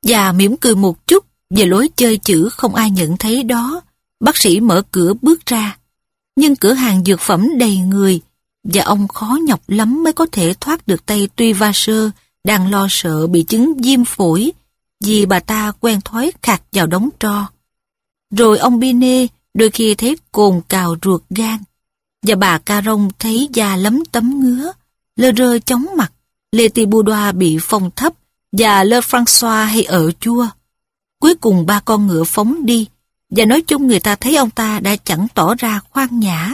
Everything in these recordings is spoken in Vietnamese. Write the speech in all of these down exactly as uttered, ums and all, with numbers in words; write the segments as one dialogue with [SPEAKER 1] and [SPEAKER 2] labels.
[SPEAKER 1] Và mỉm cười một chút về lối chơi chữ không ai nhận thấy đó, bác sĩ mở cửa bước ra. Nhưng cửa hàng dược phẩm đầy người, và ông khó nhọc lắm mới có thể thoát được tay Tuy Vasseur đang lo sợ bị chứng viêm phổi, vì bà ta quen thói khạc vào đống tro. Rồi ông Binet đôi khi thấy cồn cào ruột gan, và bà Caron thấy da lấm tấm ngứa, lơ rơ chóng mặt, Letty Boudoir bị phong thấp, và Le François hay ở chua. Cuối cùng ba con ngựa phóng đi, và nói chung người ta thấy ông ta đã chẳng tỏ ra khoan nhã.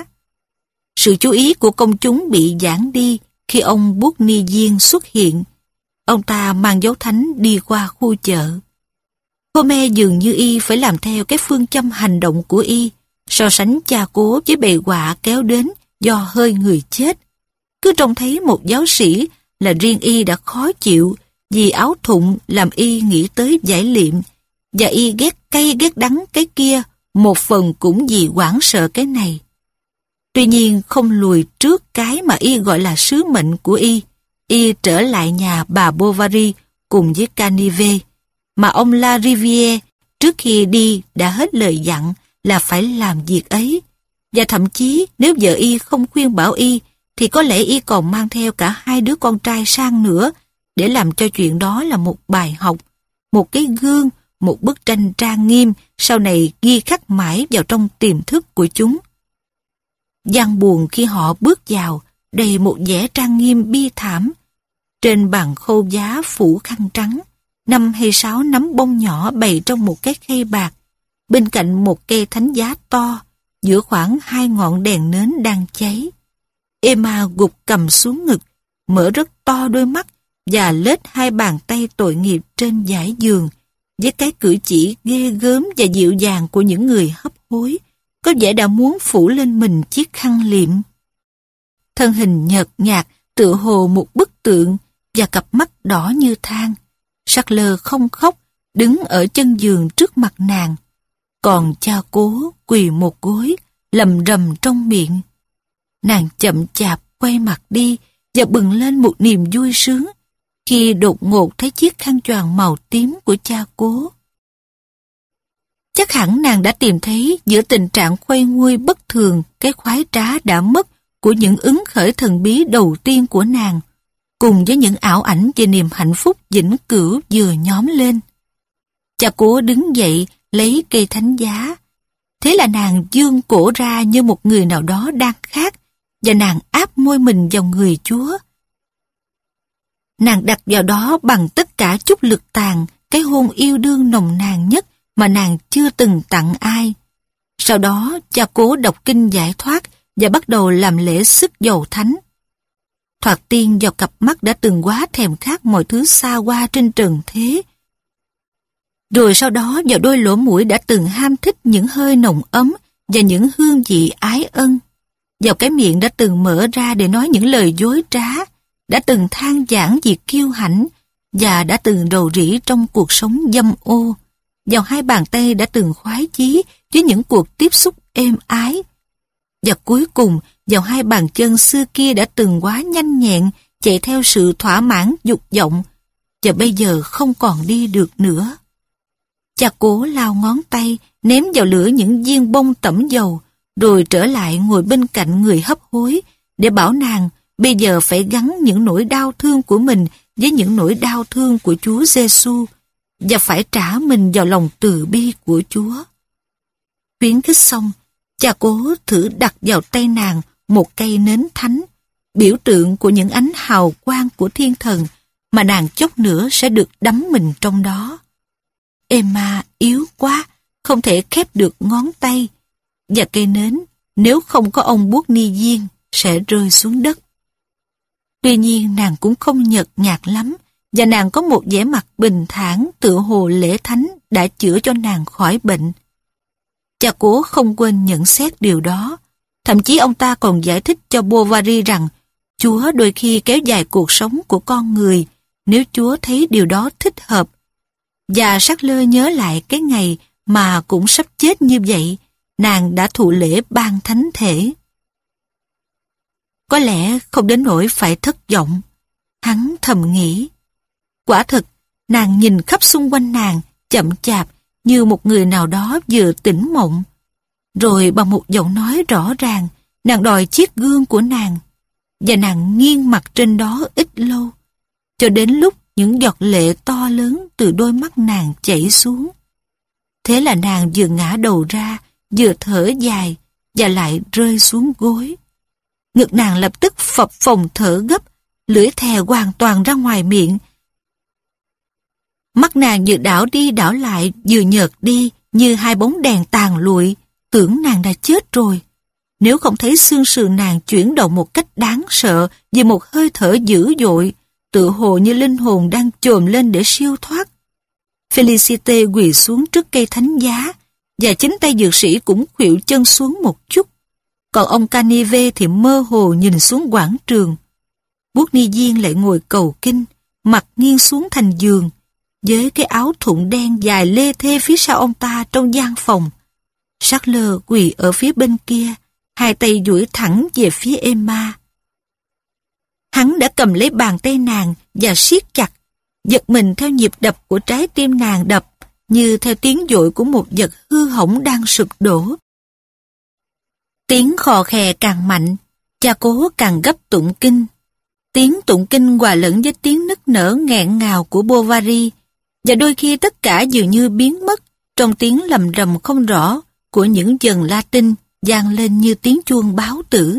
[SPEAKER 1] Sự chú ý của công chúng bị giãn đi khi ông Bournisien xuất hiện. Ông ta mang dấu thánh đi qua khu chợ. Homer dường như y phải làm theo cái phương châm hành động của y, so sánh cha cố với bầy quạ kéo đến do hơi người chết. Cứ trông thấy một giáo sĩ là riêng y đã khó chịu, vì áo thụng làm y nghĩ tới giải liệm, và y ghét cay ghét đắng cái kia, một phần cũng vì hoảng sợ cái này. Tuy nhiên không lùi trước cái mà y gọi là sứ mệnh của y, y trở lại nhà bà Bovary cùng với Canivet, mà ông La Rivière trước khi đi đã hết lời dặn là phải làm việc ấy, và thậm chí nếu vợ y không khuyên bảo y, thì có lẽ y còn mang theo cả hai đứa con trai sang nữa, để làm cho chuyện đó là một bài học, một cái gương, một bức tranh trang nghiêm sau này ghi khắc mãi vào trong tiềm thức của chúng. Gian buồn khi họ bước vào, đầy một vẻ trang nghiêm bi thảm. Trên bàn khô giá phủ khăn trắng, năm hay sáu nắm bông nhỏ bày trong một cái khay bạc, bên cạnh một cây thánh giá to, giữa khoảng hai ngọn đèn nến đang cháy. Emma gục cầm xuống ngực, mở rất to đôi mắt và lết hai bàn tay tội nghiệp trên dải giường, với cái cử chỉ ghê gớm và dịu dàng của những người hấp hối, có vẻ đã muốn phủ lên mình chiếc khăn liệm. Thân hình nhợt nhạt, tựa hồ một bức tượng, và cặp mắt đỏ như than. Sackler không khóc, đứng ở chân giường trước mặt nàng. Còn cha cố quỳ một gối, lầm rầm trong miệng. Nàng chậm chạp quay mặt đi và bừng lên một niềm vui sướng khi đột ngột thấy chiếc khăn choàng màu tím của cha cố. Chắc hẳn nàng đã tìm thấy giữa tình trạng khuây nguôi bất thường cái khoái trá đã mất của những ứng khởi thần bí đầu tiên của nàng, cùng với những ảo ảnh về niềm hạnh phúc vĩnh cửu vừa nhóm lên. Cha cố đứng dậy lấy cây thánh giá. Thế là nàng dương cổ ra như một người nào đó đang khát, và nàng áp môi mình vào người Chúa. Nàng đặt vào đó bằng tất cả chút lực tàn cái hôn yêu đương nồng nàn nhất mà nàng chưa từng tặng ai. Sau đó cha cố đọc kinh giải thoát và bắt đầu làm lễ sức dầu thánh. Thoạt tiên vào cặp mắt đã từng quá thèm khát mọi thứ xa hoa trên trần thế. Rồi sau đó vào đôi lỗ mũi đã từng ham thích những hơi nồng ấm và những hương vị ái ân. Vào cái miệng đã từng mở ra để nói những lời dối trá, đã từng than vãn vì kiêu hãnh và đã từng rầu rĩ trong cuộc sống dâm ô. Vào hai bàn tay đã từng khoái chí với những cuộc tiếp xúc êm ái. Và cuối cùng, vào hai bàn chân xưa kia đã từng quá nhanh nhẹn chạy theo sự thỏa mãn dục vọng, và bây giờ không còn đi được nữa. Cha cố lao ngón tay, ném vào lửa những viên bông tẩm dầu, rồi trở lại ngồi bên cạnh người hấp hối, để bảo nàng bây giờ phải gắn những nỗi đau thương của mình với những nỗi đau thương của Chúa Giêsu, và phải trả mình vào lòng từ bi của Chúa. Khuyến khích xong, cha cố thử đặt vào tay nàng một cây nến thánh, biểu tượng của những ánh hào quang của thiên thần mà nàng chốc nữa sẽ được đắm mình trong đó. Emma yếu quá, không thể khép được ngón tay, và cây nến, nếu không có ông Bournisien, sẽ rơi xuống đất. Tuy nhiên nàng cũng không nhợt nhạt lắm, và nàng có một vẻ mặt bình thản tựa hồ lễ thánh đã chữa cho nàng khỏi bệnh. Cha cố không quên nhận xét điều đó. Thậm chí ông ta còn giải thích cho Bovary rằng Chúa đôi khi kéo dài cuộc sống của con người nếu Chúa thấy điều đó thích hợp. Và Sackler nhớ lại cái ngày mà cũng sắp chết như vậy, nàng đã thụ lễ ban thánh thể. Có lẽ không đến nỗi phải thất vọng. Hắn thầm nghĩ. Quả thực, Nàng nhìn khắp xung quanh nàng, chậm chạp, như một người nào đó vừa tỉnh mộng. Rồi bằng một giọng nói rõ ràng, nàng đòi chiếc gương của nàng. Và nàng nghiêng mặt trên đó ít lâu, cho đến lúc những giọt lệ to lớn từ đôi mắt nàng chảy xuống. Thế là nàng vừa ngã đầu ra, vừa thở dài, và lại rơi xuống gối. Ngực nàng lập tức phập phồng thở gấp, lưỡi thè hoàn toàn ra ngoài miệng. Mắt nàng vừa đảo đi đảo lại, vừa nhợt đi, như hai bóng đèn tàn lụi, tưởng nàng đã chết rồi. Nếu không thấy xương sườn nàng chuyển động một cách đáng sợ vì một hơi thở dữ dội, tự hồ như linh hồn đang chồm lên để siêu thoát. Felicité quỳ xuống trước cây thánh giá, và chính tay dược sĩ cũng khuỵu chân xuống một chút. Còn ông Canive thì mơ hồ nhìn xuống quảng trường. Bút ni viên lại ngồi cầu kinh, mặt nghiêng xuống thành giường, với cái áo thụng đen dài lê thê phía sau ông ta trong gian phòng. Charles quỳ ở phía bên kia, hai tay duỗi thẳng về phía Emma. Hắn đã cầm lấy bàn tay nàng và siết chặt, giật mình theo nhịp đập của trái tim nàng đập, như theo tiếng dội của một vật hư hỏng đang sụp đổ. Tiếng khò khè càng mạnh, cha cố càng gấp tụng kinh. Tiếng tụng kinh hòa lẫn với tiếng nức nở nghẹn ngào của Bovary, và đôi khi tất cả dường như biến mất trong tiếng lầm rầm không rõ của những dần Latin vang lên như tiếng chuông báo tử.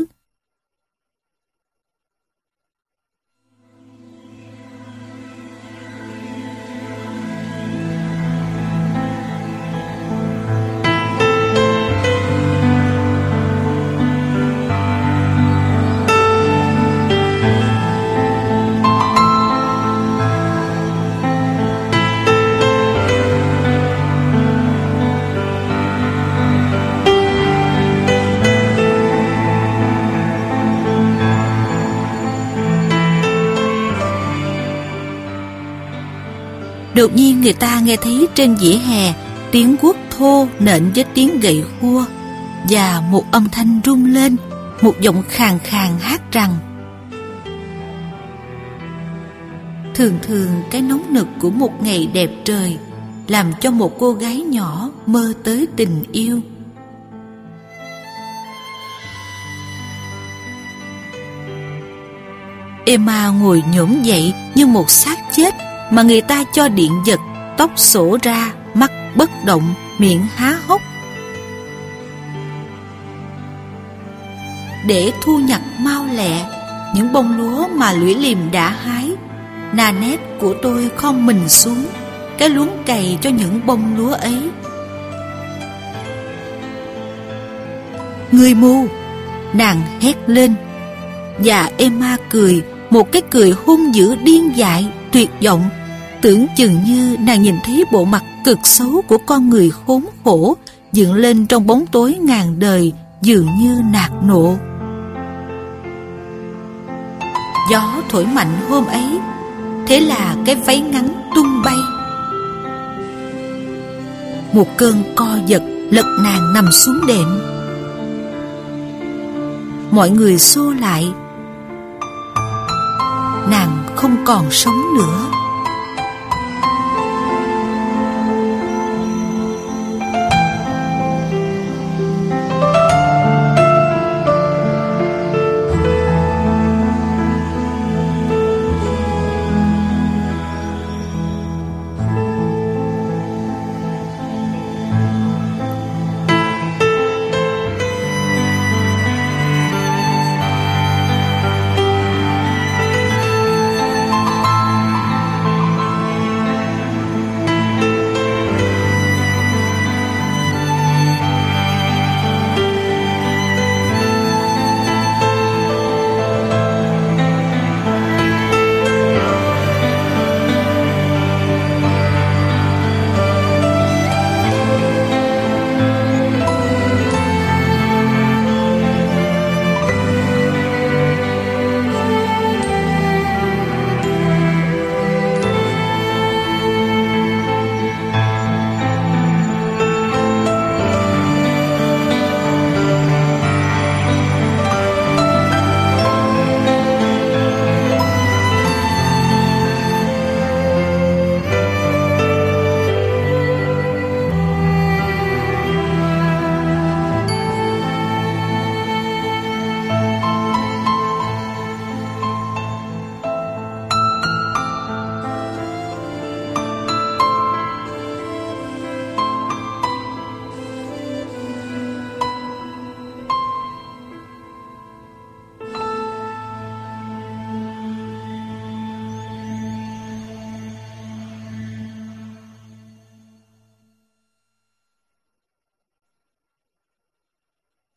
[SPEAKER 1] Đột nhiên người ta nghe thấy trên vỉa hè tiếng guốc thô nện với tiếng gậy khua, và một âm thanh rung lên, một giọng khàn khàn hát rằng: thường thường cái nóng nực của một ngày đẹp trời làm cho một cô gái nhỏ mơ tới tình yêu. Emma ngồi nhổm dậy như một xác chết mà người ta cho điện giật, tóc xổ ra, mắt bất động, miệng há hốc. Để thu nhặt mau lẹ những bông lúa mà lũy liềm đã hái, Nanette của tôi khom mình xuống, cái luống cày cho những bông lúa ấy. Người mù! Nàng hét lên, và Emma cười, một cái cười hung dữ điên dại, tuyệt vọng, tưởng chừng như nàng nhìn thấy bộ mặt cực xấu của con người khốn khổ dựng lên trong bóng tối ngàn đời, dường như nạt nộ. Gió thổi mạnh hôm ấy, thế là cái váy ngắn tung bay. Một cơn co giật lật nàng nằm xuống đệm. Mọi người xô lại. Nàng không còn sống nữa.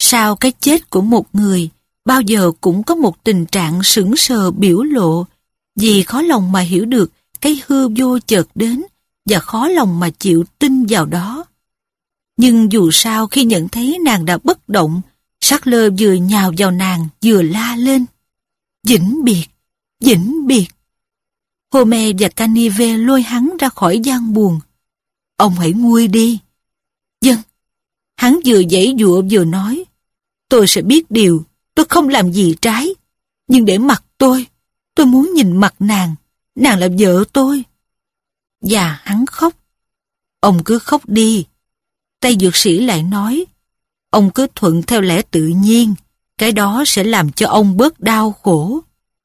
[SPEAKER 1] Sau cái chết của một người, bao giờ cũng có một tình trạng sững sờ biểu lộ, vì khó lòng mà hiểu được cái hư vô chợt đến và khó lòng mà chịu tin vào đó. Nhưng dù sao khi nhận thấy nàng đã bất động, Sackler vừa nhào vào nàng vừa la lên: vĩnh biệt, vĩnh biệt. Homer và Canive lôi hắn ra khỏi gian buồng. Ông hãy nguôi đi. Vâng. Hắn vừa giãy giụa vừa nói: tôi sẽ biết điều, tôi không làm gì trái. Nhưng để mặt tôi, tôi muốn nhìn mặt nàng, nàng là vợ tôi. Và hắn khóc. Ông cứ khóc đi. Tây dược sĩ lại nói: ông cứ thuận theo lẽ tự nhiên, cái đó sẽ làm cho ông bớt đau khổ.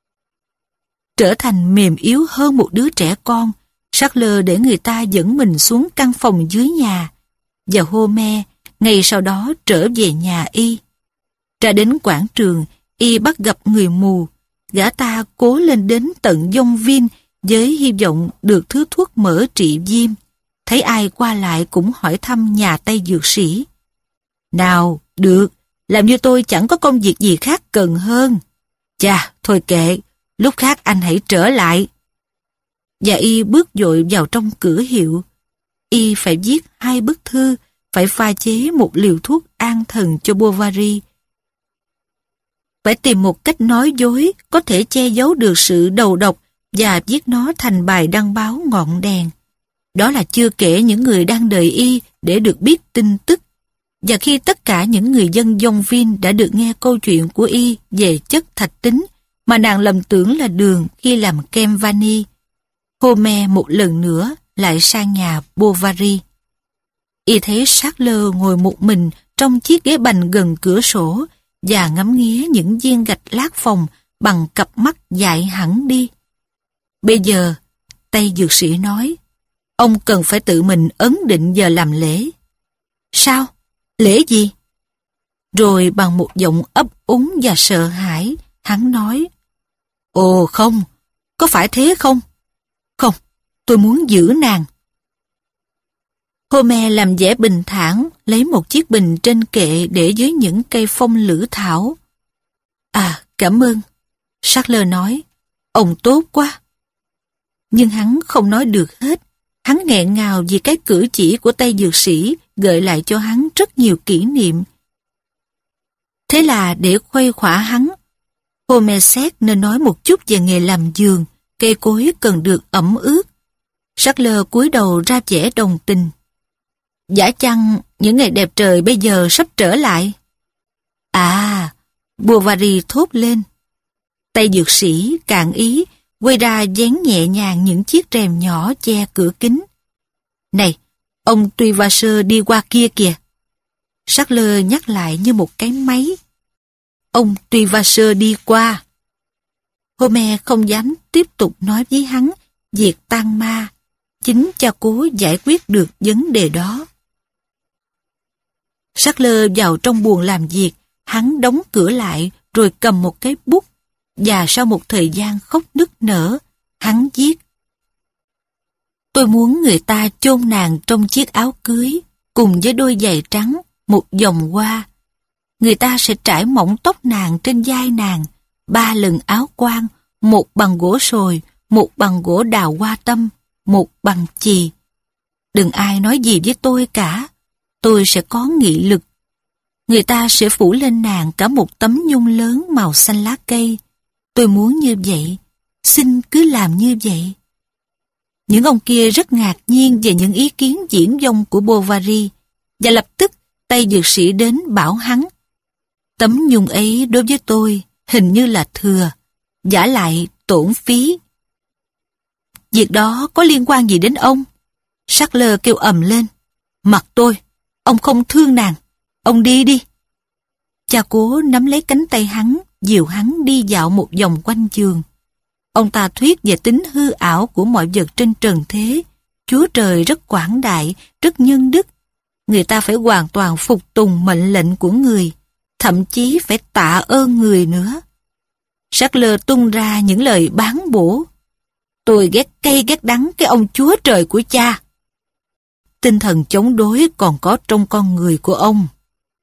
[SPEAKER 1] Trở thành mềm yếu hơn một đứa trẻ con, Sackler để người ta dẫn mình xuống căn phòng dưới nhà, và Homer ngay sau đó trở về nhà y. Ra đến quảng trường, y bắt gặp người mù. Gã ta cố lên đến tận Dông Vin với hy vọng được thứ thuốc mỡ trị viêm. Thấy ai qua lại cũng hỏi thăm nhà Tây dược sĩ. Nào, được, làm như tôi chẳng có công việc gì khác cần hơn. Chà, thôi kệ, lúc khác anh hãy trở lại. Và y bước vội vào trong cửa hiệu. Y phải viết hai bức thư, phải pha chế một liều thuốc an thần cho Bovary. Phải tìm một cách nói dối có thể che giấu được sự đầu độc và viết nó thành bài đăng báo ngọn đèn. Đó là chưa kể những người đang đợi y để được biết tin tức. Và khi tất cả những người dân Dông Vin đã được nghe câu chuyện của y về chất thạch tín mà nàng lầm tưởng là đường khi làm kem vani, Homer một lần nữa lại sang nhà Bovary. Y thấy Sackler ngồi một mình trong chiếc ghế bành gần cửa sổ và ngắm nghía những viên gạch lát phòng bằng cặp mắt dại hẳn đi. Bây giờ, Tây dược sĩ nói, ông cần phải tự mình ấn định giờ làm lễ. Sao? Lễ gì? Rồi bằng một giọng ấp úng và sợ hãi, hắn nói, ồ không, có phải thế không? Không, tôi muốn giữ nàng. Homer làm vẻ bình thản, lấy một chiếc bình trên kệ để dưới những cây phong lữ thảo. À, cảm ơn. Sackler nói, ông tốt quá. Nhưng hắn không nói được hết. Hắn nghẹn ngào vì cái cử chỉ của Tây dược sĩ gợi lại cho hắn rất nhiều kỷ niệm. Thế là để khuây khỏa hắn, Homer xét nên nói một chút về nghề làm giường, cây cối cần được ẩm ướt. Sackler cúi đầu ra vẻ đồng tình. Giả chăng những ngày đẹp trời bây giờ sắp trở lại? À, Bovary thốt lên. Tây dược sĩ cạn ý, quay ra dán nhẹ nhàng những chiếc rèm nhỏ che cửa kính. Này, ông Tuyvaser đi qua kia kìa. Sackler nhắc lại như một cái máy. Ông Tuyvaser đi qua. Homer không dám tiếp tục nói với hắn việc tan ma, chính cho cố giải quyết được vấn đề đó. Sackler vào trong buồng làm việc, hắn đóng cửa lại rồi cầm một cái bút, và sau một thời gian khóc nức nở, hắn viết: tôi muốn người ta chôn nàng trong chiếc áo cưới, cùng với đôi giày trắng, một vòng hoa. Người ta sẽ trải mỏng tóc nàng trên vai nàng, ba lần áo quan, một bằng gỗ sồi, một bằng gỗ đào hoa tâm, một bằng chì. Đừng ai nói gì với tôi cả, tôi sẽ có nghị lực. Người ta sẽ phủ lên nàng cả một tấm nhung lớn màu xanh lá cây. Tôi muốn như vậy, xin cứ làm như vậy. Những ông kia rất ngạc nhiên về những ý kiến diễn vông của Bovary, và lập tức Tây dược sĩ đến bảo hắn: tấm nhung ấy đối với tôi hình như là thừa, vả lại tổn phí. Việc đó có liên quan gì đến ông? Sackler kêu ầm lên. Mặc tôi, ông không thương nàng, ông đi đi. Cha cố nắm lấy cánh tay hắn, dìu hắn đi dạo một vòng quanh giường. Ông ta thuyết về tính hư ảo của mọi vật trên trần thế. Chúa Trời rất quảng đại, rất nhân đức. Người ta phải hoàn toàn phục tùng mệnh lệnh của người, thậm chí phải tạ ơn người nữa. Sackler tung ra những lời bán bổ. Tôi ghét cay ghét đắng cái ông Chúa Trời của cha. Tinh thần chống đối còn có trong con người của ông.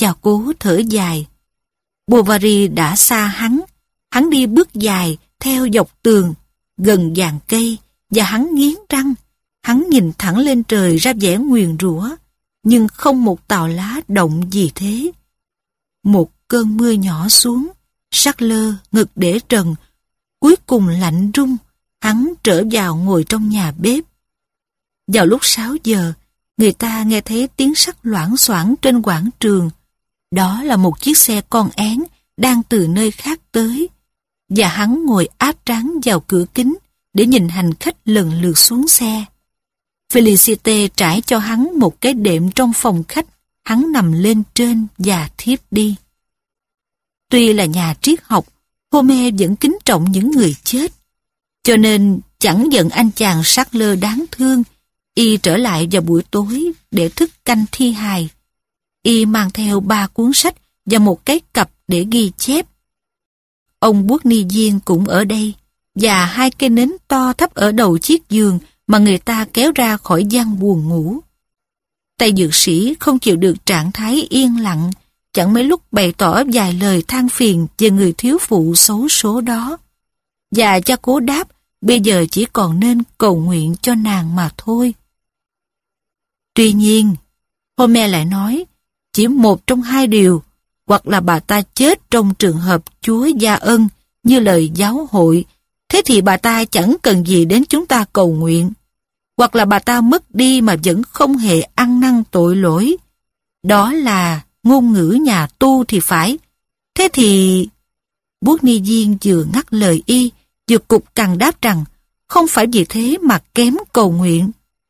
[SPEAKER 1] Cha cố thở dài. Bovary đã xa hắn. Hắn đi bước dài theo dọc tường, gần dàn cây, và hắn nghiến răng. Hắn nhìn thẳng lên trời ra vẻ nguyền rủa, nhưng không một tàu lá động gì thế. Một cơn mưa nhỏ xuống, Charles ngực để trần, cuối cùng lạnh run, hắn trở vào ngồi trong nhà bếp. Vào lúc sáu giờ, người ta nghe thấy tiếng sắt loảng xoảng trên quảng trường. Đó là một chiếc xe con én đang từ nơi khác tới, và hắn ngồi áp trán vào cửa kính để nhìn hành khách lần lượt xuống xe. Félicité trải cho hắn một cái đệm trong phòng khách, hắn nằm lên trên và thiếp đi. Tuy là nhà triết học, Homer vẫn kính trọng những người chết, cho nên chẳng giận anh chàng Charles đáng thương. Y trở lại vào buổi tối để thức canh thi hài. Y mang theo ba cuốn sách và một cái cặp để ghi chép. Ông Buốt Ni Viên cũng ở đây, và hai cây nến to thấp ở đầu chiếc giường mà người ta kéo ra khỏi gian buồn ngủ. Tay dược sĩ không chịu được trạng thái yên lặng, chẳng mấy lúc bày tỏ vài lời than phiền về người thiếu phụ xấu số đó. Và cha cố đáp, bây giờ chỉ còn nên cầu nguyện cho nàng mà thôi. Tuy nhiên, Homer lại nói, chỉ một trong hai điều, hoặc là bà ta chết trong trường hợp Chúa gia ân như lời giáo hội, thế thì bà ta chẳng cần gì đến chúng ta cầu nguyện, hoặc là bà ta mất đi mà vẫn không hề ăn năn tội lỗi. Đó là ngôn ngữ nhà tu thì phải. Thế thì... Buốt Ni Viên vừa ngắt lời y, vừa cục cằn đáp rằng, không phải vì thế mà kém cầu nguyện.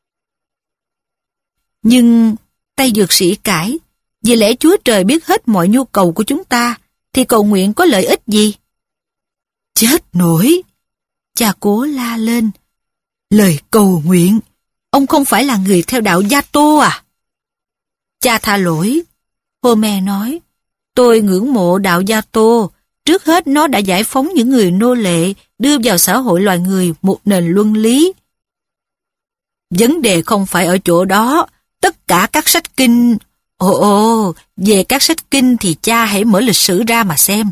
[SPEAKER 1] Nhưng tay dược sĩ cãi, vì lẽ Chúa Trời biết hết mọi nhu cầu của chúng ta, thì cầu nguyện có lợi ích gì? Chết nổi! Cha cố la lên. Lời cầu nguyện, ông không phải là người theo đạo Gia Tô à? Cha tha lỗi. Homer nói, tôi ngưỡng mộ đạo Gia Tô. Trước hết nó đã giải phóng những người nô lệ, đưa vào xã hội loài người một nền luân lý. Vấn đề không phải ở chỗ đó. Tất cả các sách kinh... Ồ ồ, về các sách kinh thì cha hãy mở lịch sử ra mà xem.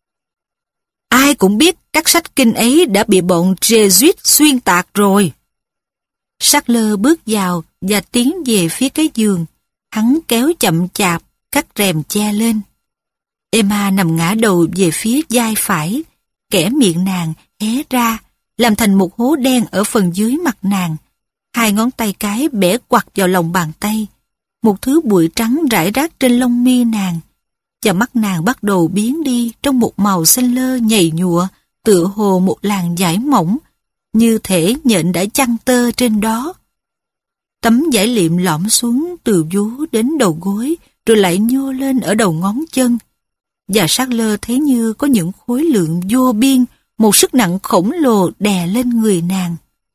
[SPEAKER 1] Ai cũng biết các sách kinh ấy đã bị bọn Jesuit xuyên tạc rồi. Charles bước vào và tiến về phía cái giường. Hắn kéo chậm chạp, cắt rèm che lên. Emma nằm ngã đầu về phía vai phải, kẽ miệng nàng hé ra, làm thành một hố đen ở phần dưới mặt nàng. Hai ngón tay cái bẻ quặt vào lòng bàn tay. Một thứ bụi trắng rải rác trên lông mi nàng, và mắt nàng bắt đầu biến đi trong một màu xanh lơ nhầy nhụa, tựa hồ một làn vải mỏng, như thể nhện đã chăn tơ trên đó. Tấm vải liệm lõm xuống từ vú đến đầu gối, rồi lại nhô lên ở đầu ngón chân. Và Charles thấy như có những khối lượng vô biên, một sức nặng khổng lồ đè lên người nàng.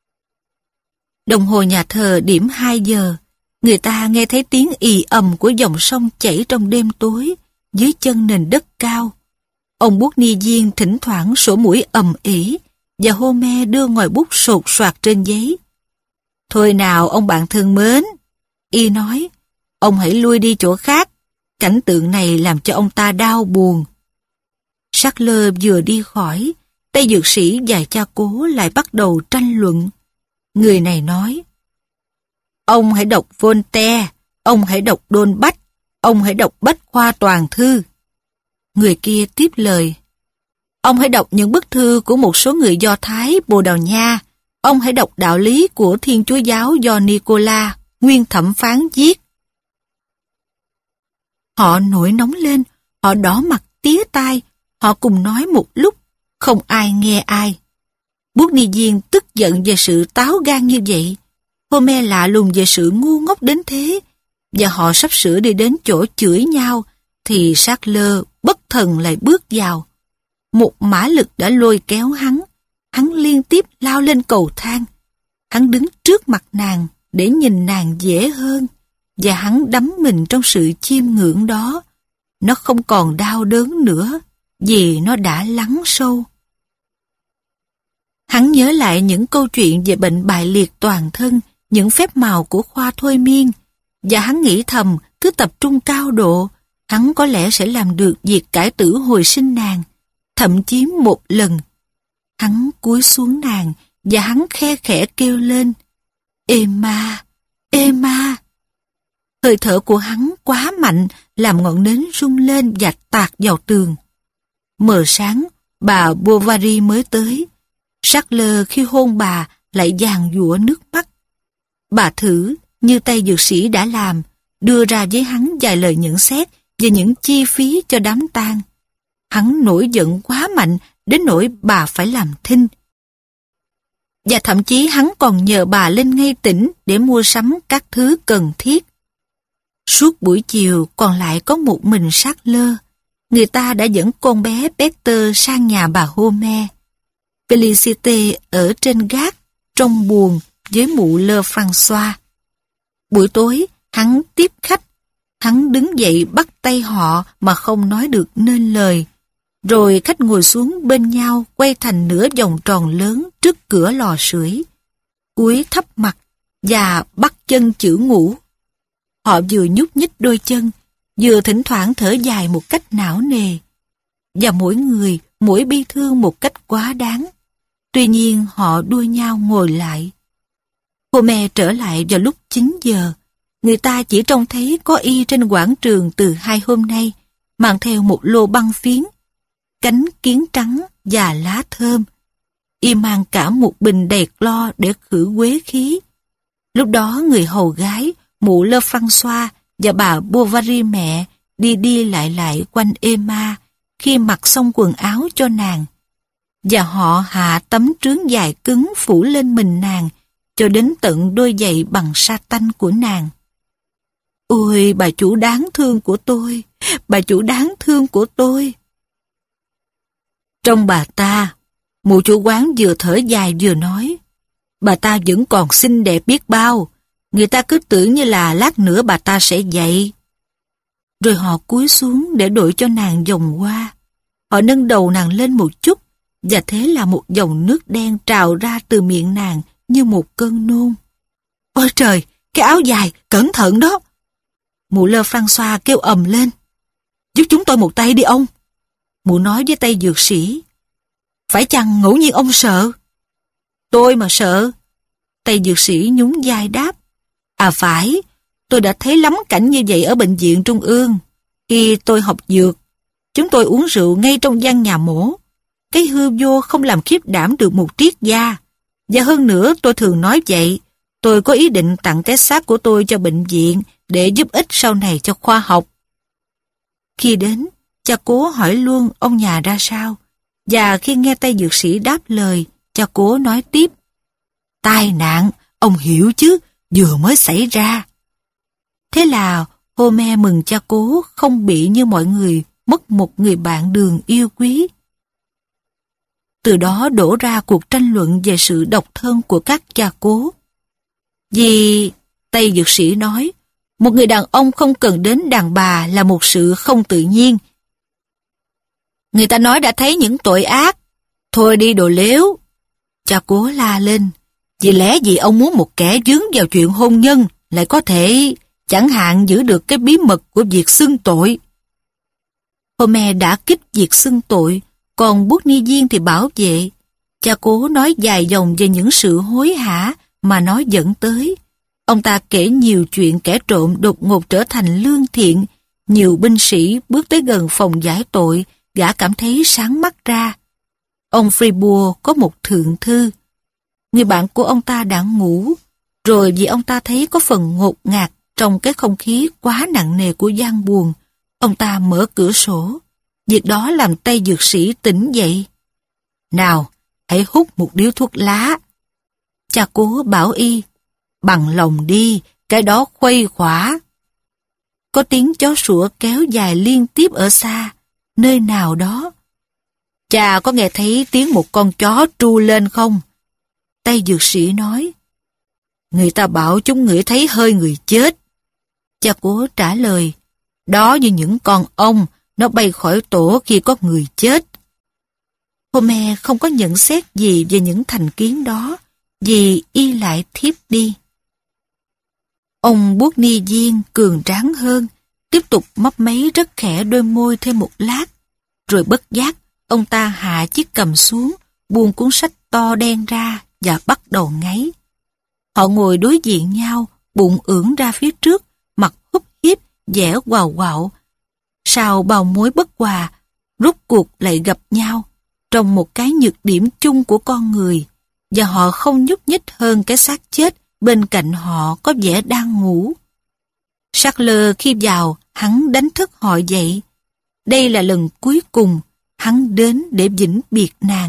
[SPEAKER 1] Đồng hồ nhà thờ điểm hai giờ, người ta nghe thấy tiếng ì ầm của dòng sông chảy trong đêm tối, dưới chân nền đất cao. Ông Buốt Ni Viên thỉnh thoảng sổ mũi ầm ĩ, và Homer đưa ngòi bút sột soạt trên giấy. Thôi nào ông bạn thân mến, y nói, ông hãy lui đi chỗ khác, cảnh tượng này làm cho ông ta đau buồn. Charles vừa đi khỏi, tay dược sĩ và cha cố lại bắt đầu tranh luận. Người này nói, ông hãy đọc Voltaire, ông hãy đọc Đôn Bách, ông hãy đọc Bách Khoa Toàn Thư. Người kia tiếp lời, ông hãy đọc những bức thư của một số người Do Thái Bồ Đào Nha, ông hãy đọc đạo lý của Thiên Chúa Giáo do Nicola, nguyên thẩm phán viết. Họ nổi nóng lên, họ đỏ mặt tía tai, họ cùng nói một lúc, không ai nghe ai. Buốt Ni Viên tức giận về sự táo gan như vậy. Homer lạ lùng về sự ngu ngốc đến thế, và họ sắp sửa đi đến chỗ chửi nhau, thì Charles bất thần lại bước vào. Một mã lực đã lôi kéo hắn, hắn liên tiếp lao lên cầu thang. Hắn đứng trước mặt nàng để nhìn nàng dễ hơn, và hắn đắm mình trong sự chiêm ngưỡng đó. Nó không còn đau đớn nữa, vì nó đã lắng sâu. Hắn nhớ lại những câu chuyện về bệnh bại liệt toàn thân, những phép màu của khoa thôi miên, và hắn nghĩ thầm cứ tập trung cao độ, hắn có lẽ sẽ làm được việc cải tử hồi sinh nàng, thậm chí một lần. Hắn cúi xuống nàng và hắn khe khẽ kêu lên, Emma, Emma. Hơi thở của hắn quá mạnh, làm ngọn nến rung lên và tạt vào tường. Mờ sáng, bà Bovary mới tới. Sackler khi hôn bà lại giàn giụa nước mắt. Bà thử, như tay dược sĩ đã làm, đưa ra với hắn vài lời nhận xét về những chi phí cho đám tang. Hắn nổi giận quá mạnh đến nỗi bà phải làm thinh. Và thậm chí hắn còn nhờ bà lên ngay tỉnh để mua sắm các thứ cần thiết. Suốt buổi chiều còn lại có một mình Sackler. Người ta đã dẫn con bé Peter sang nhà bà Homer. Felicité ở trên gác, trong buồng với mụ Le François. Buổi tối, hắn tiếp khách. Hắn đứng dậy bắt tay họ mà không nói được nên lời. Rồi khách ngồi xuống bên nhau quay thành nửa vòng tròn lớn trước cửa lò sưởi. Cúi thấp mặt và bắt chân chữ ngủ. Họ vừa nhúc nhích đôi chân, vừa thỉnh thoảng thở dài một cách não nề. Và mỗi người, mỗi bi thương một cách quá đáng. Tuy nhiên họ đua nhau ngồi lại. Homer trở lại vào lúc chín giờ. Người ta chỉ trông thấy có y trên quảng trường từ hai hôm nay, mang theo một lô băng phiến, cánh kiến trắng và lá thơm. Y mang cả một bình đầy clo để khử quế khí. Lúc đó người hầu gái, mụ Le François và bà Bovary mẹ đi đi lại lại quanh Emma khi mặc xong quần áo cho nàng. Và họ hạ tấm trướng dài cứng phủ lên mình nàng cho đến tận đôi giày bằng sa tanh của nàng. Ôi, bà chủ đáng thương của tôi, bà chủ đáng thương của tôi. Trong bà ta, mụ chủ quán vừa thở dài vừa nói, bà ta vẫn còn xinh đẹp biết bao, người ta cứ tưởng như là lát nữa bà ta sẽ dậy. Rồi họ cúi xuống để đổi cho nàng vòng hoa. Họ nâng đầu nàng lên một chút, và thế là một dòng nước đen trào ra từ miệng nàng như một cơn nôn. Ôi trời, cái áo dài, cẩn thận đó. Mụ Le François kêu ầm lên. Giúp chúng tôi một tay đi ông. Mụ nói với tay dược sĩ. Phải chăng ngẫu nhiên ông sợ? Tôi mà sợ. Tay dược sĩ nhún vai đáp. À phải, tôi đã thấy lắm cảnh như vậy ở bệnh viện Trung ương. Khi tôi học dược, chúng tôi uống rượu ngay trong gian nhà mổ. Cái hư vô không làm khiếp đảm được một triết gia. Và hơn nữa tôi thường nói vậy, tôi có ý định tặng cái xác của tôi cho bệnh viện để giúp ích sau này cho khoa học. Khi đến, cha cố hỏi luôn ông nhà ra sao, và khi nghe tay dược sĩ đáp lời, cha cố nói tiếp. Tai nạn, ông hiểu chứ, vừa mới xảy ra. Thế là Homer mừng cha cố không bị như mọi người mất một người bạn đường yêu quý. Từ đó đổ ra cuộc tranh luận về sự độc thân của các cha cố. Vì, tay dược sĩ nói, một người đàn ông không cần đến đàn bà là một sự không tự nhiên. Người ta nói đã thấy những tội ác. Thôi đi đồ lếu. Cha cố la lên. Vì lẽ gì ông muốn một kẻ vướng vào chuyện hôn nhân lại có thể chẳng hạn giữ được cái bí mật của việc xưng tội. Homer đã kích việc xưng tội, còn bút ni viên thì bảo vệ. Cha cố nói dài dòng về những sự hối hả mà nó dẫn tới. Ông ta kể nhiều chuyện kẻ trộm đột ngột trở thành lương thiện. Nhiều binh sĩ bước tới gần phòng giải tội, gã cảm thấy sáng mắt ra. Ông Fribourg có một thượng thư. Người bạn của ông ta đã ngủ, rồi vì ông ta thấy có phần ngột ngạt trong cái không khí quá nặng nề của gian buồng, ông ta mở cửa sổ. Việc đó làm tay dược sĩ tỉnh dậy. Nào, hãy hút một điếu thuốc lá. Cha cố bảo y, bằng lòng đi, cái đó khuây khỏa. Có tiếng chó sủa kéo dài liên tiếp ở xa, nơi nào đó. Cha có nghe thấy tiếng một con chó tru lên không? Tay dược sĩ nói. Người ta bảo chúng ngửi thấy hơi người chết. Cha cố trả lời. Đó như những con ong, nó bay khỏi tổ khi có người chết. Homer không có nhận xét gì về những thành kiến đó, vì y lại thiếp đi. Ông Bút Ni Viên cường tráng hơn, tiếp tục mấp máy rất khẽ đôi môi thêm một lát. Rồi bất giác, ông ta hạ chiếc cầm xuống, buông cuốn sách to đen ra và bắt đầu ngáy. Họ ngồi đối diện nhau, bụng ưỡn ra phía trước, mặt húp hiếp, vẻ quào quạo. Sau bao mối bất hòa, rốt cuộc lại gặp nhau trong một cái nhược điểm chung của con người, và họ không nhúc nhích hơn cái xác chết bên cạnh họ có vẻ đang ngủ. Charles khi vào, hắn đánh thức họ dậy. Đây là lần cuối cùng hắn đến để vĩnh biệt nàng.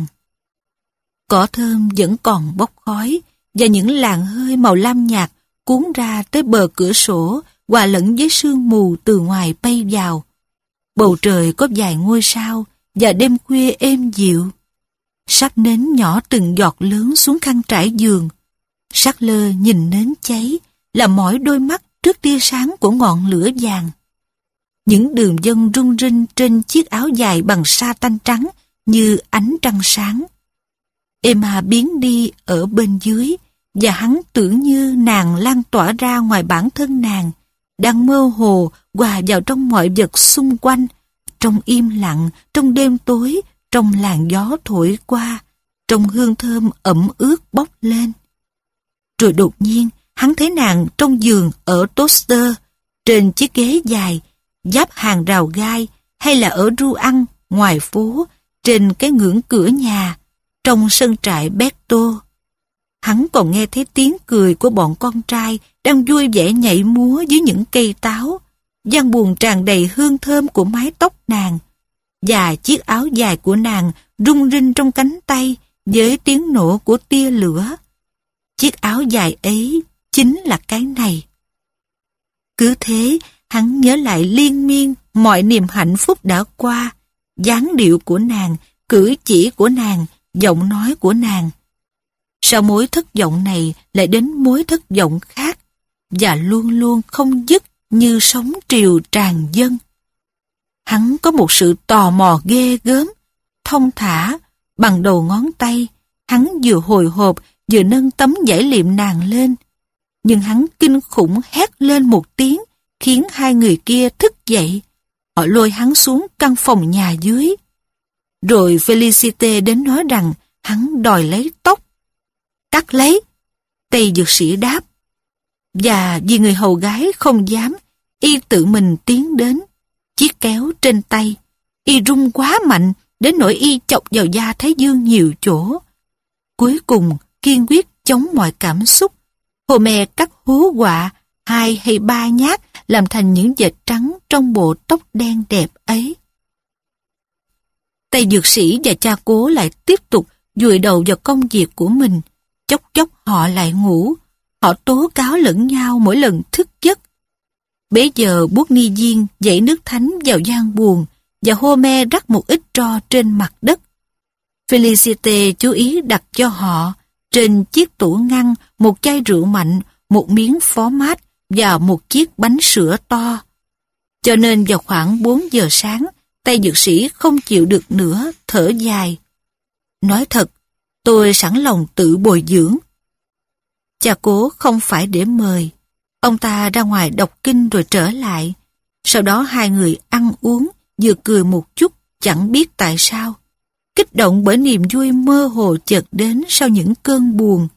[SPEAKER 1] Cỏ thơm vẫn còn bốc khói, và những làn hơi màu lam nhạt cuốn ra tới bờ cửa sổ, hòa lẫn với sương mù từ ngoài bay vào. Bầu trời có vài ngôi sao, và đêm khuya êm dịu. Sắp nến nhỏ từng giọt lớn xuống khăn trải giường. Charles nhìn nến cháy, là mỏi đôi mắt trước tia sáng của ngọn lửa vàng. Những đường vân rung rinh trên chiếc áo dài bằng sa tanh trắng như ánh trăng sáng. Emma biến đi ở bên dưới, và hắn tưởng như nàng lan tỏa ra ngoài bản thân nàng, đang mơ hồ hòa vào trong mọi vật xung quanh, trong im lặng, trong đêm tối, trong làn gió thổi qua, trong hương thơm ẩm ướt bốc lên. Rồi đột nhiên, hắn thấy nàng trong giường ở Toaster, trên chiếc ghế dài, giáp hàng rào gai, hay là ở ru ăn, ngoài phố, trên cái ngưỡng cửa nhà, trong sân trại Berto. Hắn còn nghe thấy tiếng cười của bọn con trai đang vui vẻ nhảy múa dưới những cây táo, gian buồn tràn đầy hương thơm của mái tóc nàng, và chiếc áo dài của nàng rung rinh trong cánh tay với tiếng nổ của tia lửa. Chiếc áo dài ấy chính là cái này. Cứ thế, hắn nhớ lại liên miên mọi niềm hạnh phúc đã qua, dáng điệu của nàng, cử chỉ của nàng, giọng nói của nàng. Sau mối thất vọng này lại đến mối thất vọng khác, và luôn luôn không dứt như sóng triều tràn dâng. Hắn có một sự tò mò ghê gớm, thông thả, bằng đầu ngón tay, hắn vừa hồi hộp vừa nâng tấm vải liệm nàng lên. Nhưng hắn kinh khủng hét lên một tiếng, khiến hai người kia thức dậy. Họ lôi hắn xuống căn phòng nhà dưới. Rồi Felicité đến nói rằng hắn đòi lấy tóc. Cắt lấy, Tây dược sĩ đáp. Và vì người hầu gái không dám, y tự mình tiến đến, chiếc kéo trên tay. Y rung quá mạnh, đến nỗi y chọc vào da Thái Dương nhiều chỗ. Cuối cùng, kiên quyết chống mọi cảm xúc. Homer cắt hú quạ, hai hay ba nhát làm thành những vệt trắng trong bộ tóc đen đẹp ấy. Tây dược sĩ và cha cố lại tiếp tục vùi đầu vào công việc của mình. Chốc chốc họ lại ngủ. Họ tố cáo lẫn nhau mỗi lần thức giấc. Bấy giờ Bút Ni Viên dậy nước thánh vào gian buồng, và Homer rắc một ít tro trên mặt đất. Felicité chú ý đặt cho họ trên chiếc tủ ngăn một chai rượu mạnh, một miếng phó mát và một chiếc bánh sữa to. Cho nên vào khoảng bốn giờ sáng, Tây dược sĩ không chịu được nữa, thở dài. Nói thật, tôi sẵn lòng tự bồi dưỡng. Cha cố không phải để mời. Ông ta ra ngoài đọc kinh rồi trở lại. Sau đó hai người ăn uống, vừa cười một chút, chẳng biết tại sao. Kích động bởi niềm vui mơ hồ chợt đến sau những cơn buồn.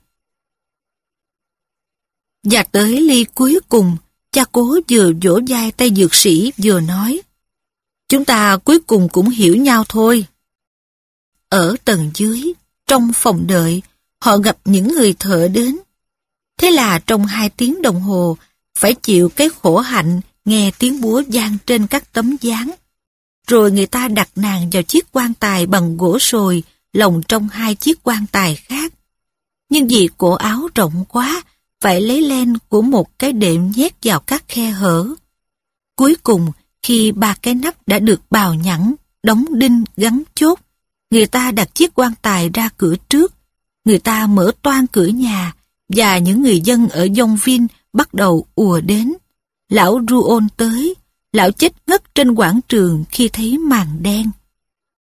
[SPEAKER 1] Và tới ly cuối cùng, cha cố vừa vỗ vai Tây dược sĩ vừa nói: chúng ta cuối cùng cũng hiểu nhau thôi. Ở tầng dưới, trong phòng đợi, họ gặp những người thợ đến. Thế là trong hai tiếng đồng hồ, phải chịu cái khổ hạnh nghe tiếng búa vang trên các tấm dáng. Rồi người ta đặt nàng vào chiếc quan tài bằng gỗ sồi, lồng trong hai chiếc quan tài khác. Nhưng vì cổ áo rộng quá, phải lấy len của một cái đệm nhét vào các khe hở. Cuối cùng, khi ba cái nắp đã được bào nhẵn, đóng đinh gắn chốt, người ta đặt chiếc quan tài ra cửa trước. Người ta mở toang cửa nhà, và những người dân ở Yonville bắt đầu ùa đến. Lão Rouault tới, lão chết ngất trên quảng trường khi thấy màn đen.